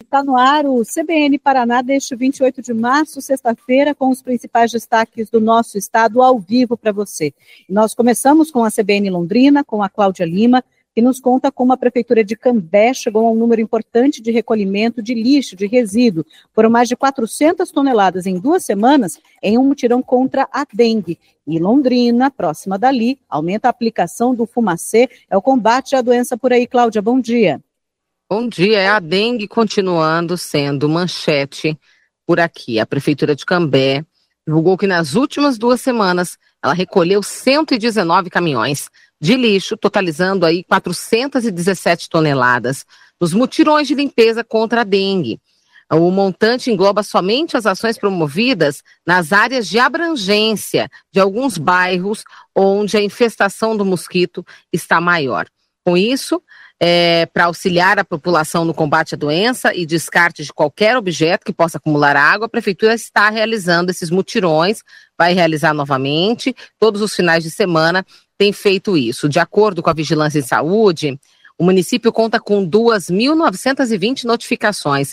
Está no ar o CBN Paraná deste 28 de março, sexta-feira, com os principais destaques do nosso estado ao vivo para você. E nós começamos com a CBN Londrina, com a Cláudia Lima, que nos conta como a Prefeitura de Cambé chegou a um número importante de recolhimento de lixo, de resíduo. Foram mais de 400 toneladas em 2 semanas em um mutirão contra a dengue. E Londrina, próxima dali, aumenta a aplicação do fumacê, é o combate à doença por aí. Cláudia, bom dia. Bom dia, é a dengue continuando sendo manchete por aqui. A Prefeitura de Cambé divulgou que nas últimas 2 semanas ela recolheu 119 caminhões de lixo, totalizando aí 417 toneladas, nos mutirões de limpeza contra a dengue. O montante engloba somente as ações promovidas nas áreas de abrangência de alguns bairros onde a infestação do mosquito está maior. Com isso, para auxiliar a população no combate à doença e descarte de qualquer objeto que possa acumular água, a Prefeitura está realizando esses mutirões, vai realizar novamente, todos os finais de semana tem feito isso. De acordo com a Vigilância em Saúde, o município conta com 2.920 notificações,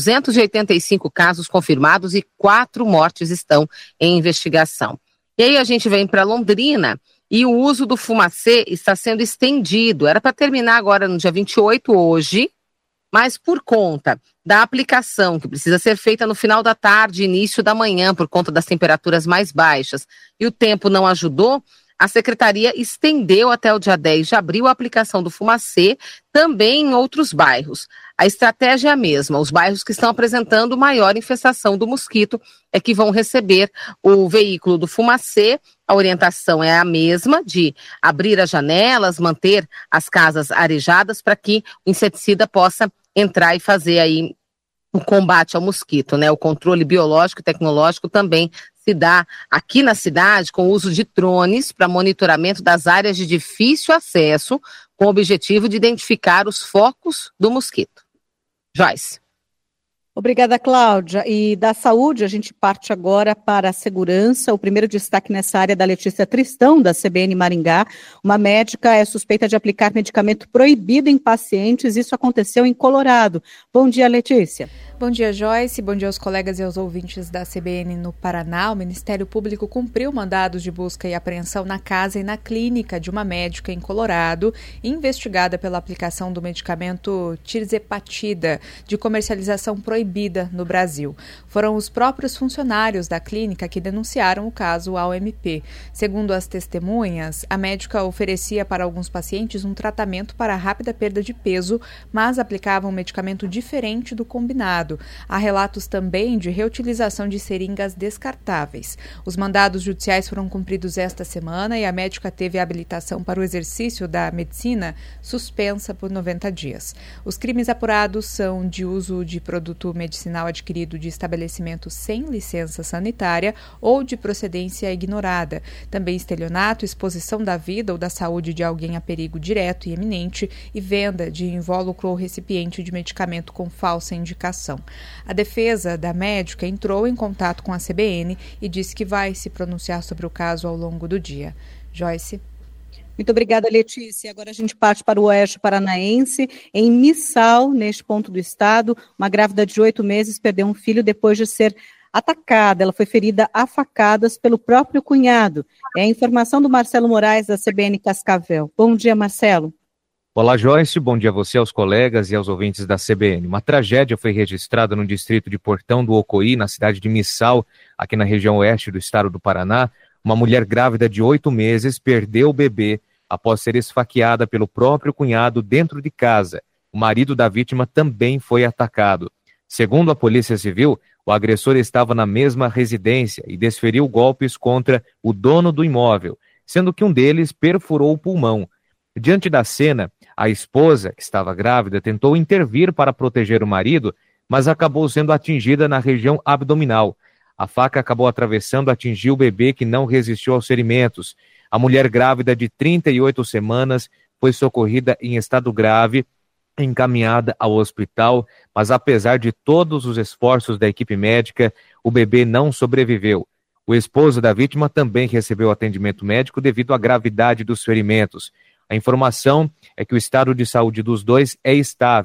285 casos confirmados e 4 mortes estão em investigação. E aí a gente vem para Londrina. E o uso do fumacê está sendo estendido. Era para terminar agora no dia 28, hoje, mas por conta da aplicação, que precisa ser feita no final da tarde e início da manhã, por conta das temperaturas mais baixas, e o tempo não ajudou, a Secretaria estendeu até o dia 10 de abril a aplicação do fumacê também em outros bairros. A estratégia é a mesma. Os bairros que estão apresentando maior infestação do mosquito é que vão receber o veículo do fumacê. A orientação é a mesma, de abrir as janelas, manter as casas arejadas para que o inseticida possa entrar e fazer aí o combate ao mosquito, né? O controle biológico e tecnológico também se dá aqui na cidade com o uso de drones para monitoramento das áreas de difícil acesso, com o objetivo de identificar os focos do mosquito. Joyce. Obrigada, Cláudia. E da saúde, a gente parte agora para a segurança. O primeiro destaque nessa área é da Letícia Tristão, da CBN Maringá. Uma médica é suspeita de aplicar medicamento proibido em pacientes. Isso aconteceu em Colorado. Bom dia, Letícia. Bom dia, Joyce. Bom dia aos colegas e aos ouvintes da CBN no Paraná. O Ministério Público cumpriu mandados de busca e apreensão na casa e na clínica de uma médica em Colorado, investigada pela aplicação do medicamento tirzepatida, de comercialização proibida no Brasil. Foram os próprios funcionários da clínica que denunciaram o caso ao MP. Segundo as testemunhas, a médica oferecia para alguns pacientes um tratamento para rápida perda de peso, mas aplicava um medicamento diferente do combinado. Há relatos também de reutilização de seringas descartáveis. Os mandados judiciais foram cumpridos esta semana e a médica teve a habilitação para o exercício da medicina suspensa por 90 dias. Os crimes apurados são de uso de produto medicinal adquirido de estabelecimento sem licença sanitária ou de procedência ignorada. Também estelionato, exposição da vida ou da saúde de alguém a perigo direto e eminente e venda de invólucro ou recipiente de medicamento com falsa indicação. A defesa da médica entrou em contato com a CBN e disse que vai se pronunciar sobre o caso ao longo do dia. Joyce. Muito obrigada, Letícia. Agora a gente parte para o oeste paranaense. Em Missal, neste ponto do estado, uma grávida de 8 meses perdeu um filho depois de ser atacada. Ela foi ferida a facadas pelo próprio cunhado. É a informação do Marcelo Moraes, da CBN Cascavel. Bom dia, Marcelo. Olá, Joyce. Bom dia a você, aos colegas e aos ouvintes da CBN. Uma tragédia foi registrada no distrito de Portão do Ocoí, na cidade de Missal, aqui na região oeste do estado do Paraná. Uma mulher grávida de 8 meses perdeu o bebê após ser esfaqueada pelo próprio cunhado dentro de casa. O marido da vítima também foi atacado. Segundo a Polícia Civil, o agressor estava na mesma residência e desferiu golpes contra o dono do imóvel, sendo que um deles perfurou o pulmão. Diante da cena, a esposa, que estava grávida, tentou intervir para proteger o marido, mas acabou sendo atingida na região abdominal. A faca acabou atravessando e atingiu o bebê, que não resistiu aos ferimentos. A mulher grávida de 38 semanas foi socorrida em estado grave, encaminhada ao hospital, mas apesar de todos os esforços da equipe médica, o bebê não sobreviveu. O esposo da vítima também recebeu atendimento médico devido à gravidade dos ferimentos. A informação é que o estado de saúde dos dois é estável.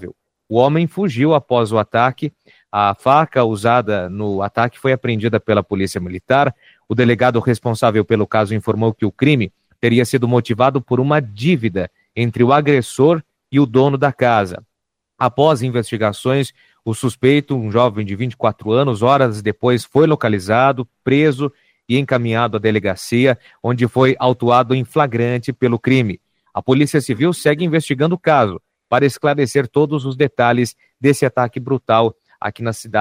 O homem fugiu após o ataque. A faca usada no ataque foi apreendida pela Polícia Militar. O delegado responsável pelo caso informou que o crime teria sido motivado por uma dívida entre o agressor e o dono da casa. Após investigações, o suspeito, um jovem de 24 anos, horas depois foi localizado, preso e encaminhado à delegacia, onde foi autuado em flagrante pelo crime. A Polícia Civil segue investigando o caso para esclarecer todos os detalhes desse ataque brutal aqui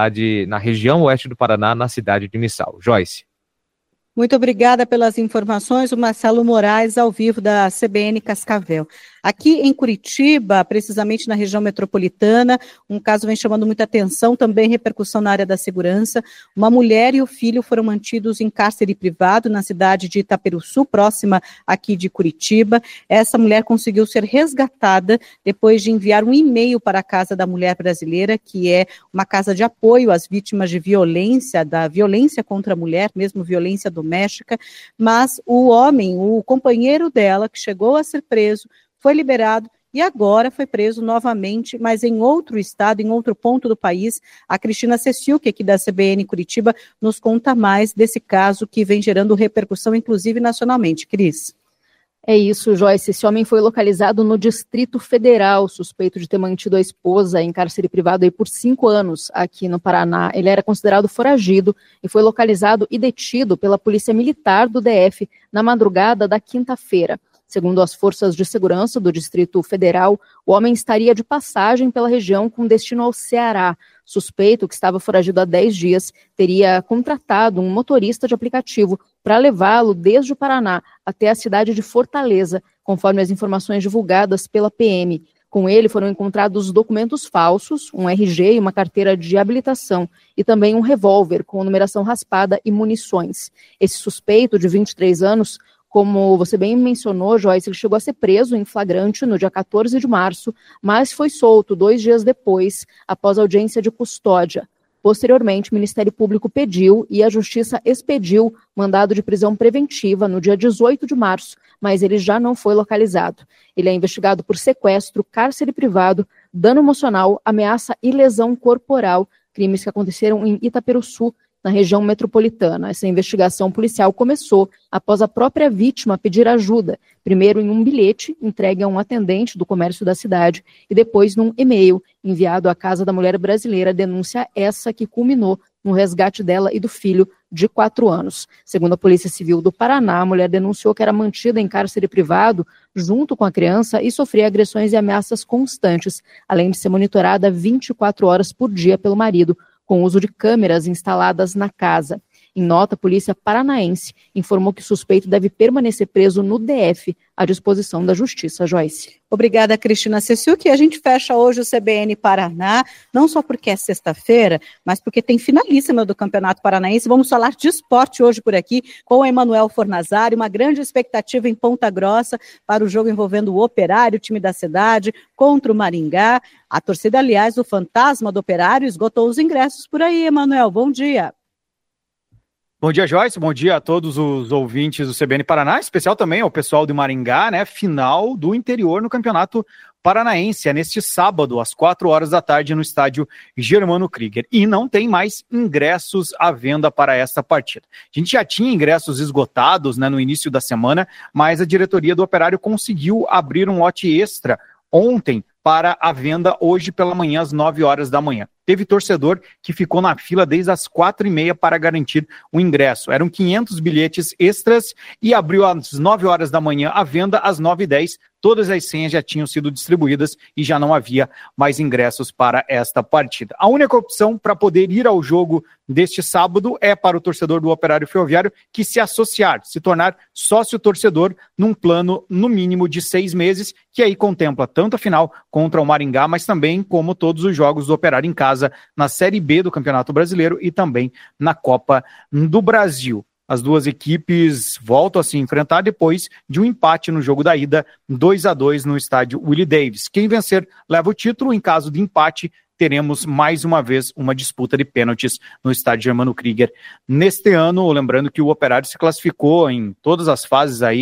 na região oeste do Paraná, na cidade de Missal. Joyce. Muito obrigada pelas informações, o Marcelo Moraes, ao vivo da CBN Cascavel. Aqui em Curitiba, precisamente na região metropolitana, um caso vem chamando muita atenção, também repercussão na área da segurança. Uma mulher e o filho foram mantidos em cárcere privado na cidade de Itaperuçu, próxima aqui de Curitiba. Essa mulher conseguiu ser resgatada depois de enviar um e-mail para a Casa da Mulher Brasileira, que é uma casa de apoio às vítimas de violência, da violência contra a mulher, mesmo violência doméstica, mas o homem, o companheiro dela, que chegou a ser preso, foi liberado e agora foi preso novamente, mas em outro estado, em outro ponto do país. A Cristina Ceciuc, aqui da CBN Curitiba, nos conta mais desse caso que vem gerando repercussão, inclusive nacionalmente. Cris. É isso, Joyce. Esse homem foi localizado no Distrito Federal, suspeito de ter mantido a esposa em cárcere privado aí por 5 anos aqui no Paraná. Ele era considerado foragido e foi localizado e detido pela Polícia Militar do DF na madrugada da quinta-feira. Segundo as forças de segurança do Distrito Federal, o homem estaria de passagem pela região com destino ao Ceará. Suspeito, que estava foragido há 10 dias, teria contratado um motorista de aplicativo para levá-lo desde o Paraná até a cidade de Fortaleza, conforme as informações divulgadas pela PM. Com ele foram encontrados documentos falsos, um RG e uma carteira de habilitação, e também um revólver com numeração raspada e munições. Esse suspeito, de 23 anos, como você bem mencionou, Joyce, ele chegou a ser preso em flagrante no dia 14 de março, mas foi solto 2 dias depois, após audiência de custódia. Posteriormente, o Ministério Público pediu e a Justiça expediu mandado de prisão preventiva no dia 18 de março, mas ele já não foi localizado. Ele é investigado por sequestro, cárcere privado, dano emocional, ameaça e lesão corporal, crimes que aconteceram em Itaperuçu, na região metropolitana. Essa investigação policial começou após a própria vítima pedir ajuda, primeiro em um bilhete entregue a um atendente do comércio da cidade e depois num e-mail enviado à Casa da Mulher Brasileira, denúncia essa que culminou no resgate dela e do filho de 4 anos. Segundo a Polícia Civil do Paraná, a mulher denunciou que era mantida em cárcere privado junto com a criança e sofria agressões e ameaças constantes, além de ser monitorada 24 horas por dia pelo marido, com uso de câmeras instaladas na casa. Em nota, a polícia paranaense informou que o suspeito deve permanecer preso no DF, à disposição da Justiça. Joyce. Obrigada, Cristina Ceciuc. A gente fecha hoje o CBN Paraná, não só porque é sexta-feira, mas porque tem finalíssima do Campeonato Paranaense. Vamos falar de esporte hoje por aqui com o Emanuel Fornazari, uma grande expectativa em Ponta Grossa para o jogo envolvendo o Operário, o time da cidade, contra o Maringá. A torcida, aliás, o fantasma do Operário, esgotou os ingressos por aí. Emanuel, bom dia. Bom dia, Joyce. Bom dia a todos os ouvintes do CBN Paraná, em especial também ao pessoal do Maringá, né? Final do interior no Campeonato Paranaense. É neste sábado, às 4 horas da tarde, no estádio Germano Krieger. E não tem mais ingressos à venda para esta partida. A gente já tinha ingressos esgotados, né, no início da semana, mas a diretoria do Operário conseguiu abrir um lote extra ontem para a venda hoje pela manhã, às 9 horas da manhã. Teve torcedor que ficou na fila desde as 4h30 para garantir o ingresso. Eram 500 bilhetes extras e abriu às 9 horas da manhã a venda às 9h10. Todas as senhas já tinham sido distribuídas e já não havia mais ingressos para esta partida. A única opção para poder ir ao jogo deste sábado é para o torcedor do Operário Ferroviário que se associar, se tornar sócio-torcedor num plano no mínimo de 6 meses, que aí contempla tanto a final contra o Maringá, mas também como todos os jogos do Operário em casa na Série B do Campeonato Brasileiro e também na Copa do Brasil. As duas equipes voltam a se enfrentar depois de um empate no jogo da ida, 2-2 no estádio Willie Davis. Quem vencer leva o título. Em caso de empate, teremos mais uma vez uma disputa de pênaltis no estádio Germano Krieger. Neste ano, lembrando que o Operário se classificou em todas as fases aí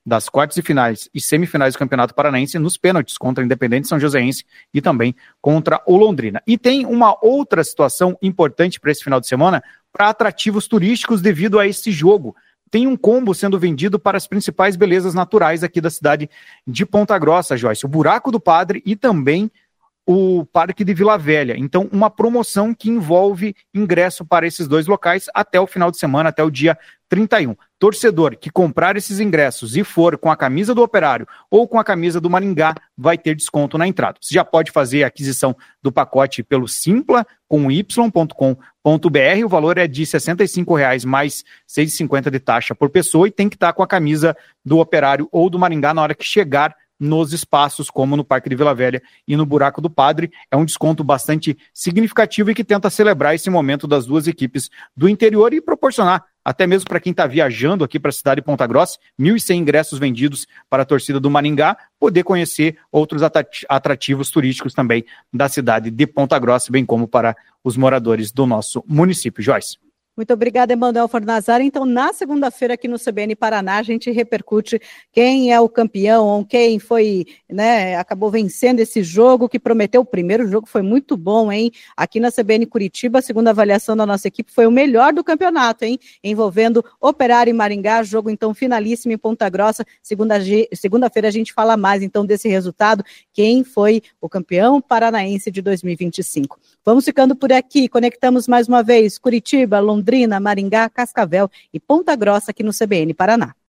das quartas de finais e semifinais do Campeonato Paranaense nos pênaltis contra a Independente São Joséense e também contra o Londrina. E tem uma outra situação importante para esse final de semana, para atrativos turísticos devido a esse jogo. Tem um combo sendo vendido para as principais belezas naturais aqui da cidade de Ponta Grossa, Joyce. O Buraco do Padre e também o Parque de Vila Velha. Então, uma promoção que envolve ingresso para esses dois locais até o final de semana, até o dia 31. Torcedor que comprar esses ingressos e for com a camisa do Operário ou com a camisa do Maringá, vai ter desconto na entrada. Você já pode fazer a aquisição do pacote pelo Simpla, com y.com.br. O valor é de R$ 65,00 mais R$ 6,50 de taxa por pessoa e tem que estar com a camisa do Operário ou do Maringá na hora que chegar nos espaços, como no Parque de Vila Velha e no Buraco do Padre. É um desconto bastante significativo e que tenta celebrar esse momento das duas equipes do interior e proporcionar, até mesmo para quem está viajando aqui para a cidade de Ponta Grossa, 1.100 ingressos vendidos para a torcida do Maringá, poder conhecer outros atrativos turísticos também da cidade de Ponta Grossa, bem como para os moradores do nosso município. Joyce. Muito obrigada, Emanuel Fornazari. Então, na segunda-feira aqui no CBN Paraná, a gente repercute quem é o campeão, quem foi, acabou vencendo esse jogo, que prometeu. O primeiro jogo foi muito bom, hein? Aqui na CBN Curitiba, a segunda avaliação da nossa equipe foi o melhor do campeonato, hein? Envolvendo Operário e Maringá, jogo então finalíssimo em Ponta Grossa. Segunda-feira a gente fala mais então desse resultado, quem foi o campeão paranaense de 2025. Vamos ficando por aqui, conectamos mais uma vez Curitiba, Londrina, Maringá, Cascavel e Ponta Grossa aqui no CBN Paraná.